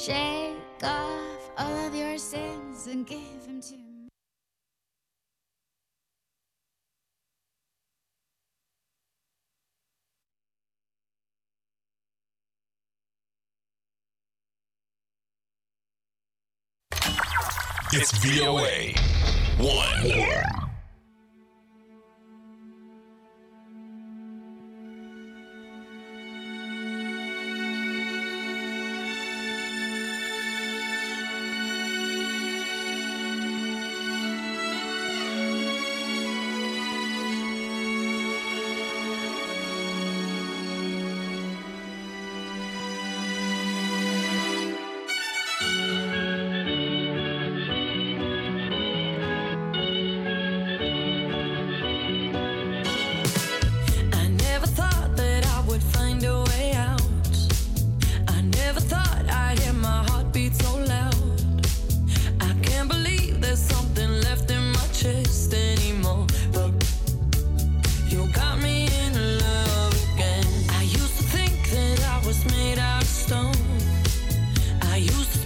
Shake off all of your sins and give them to me. It's VOA 1. Made out of stone. I used to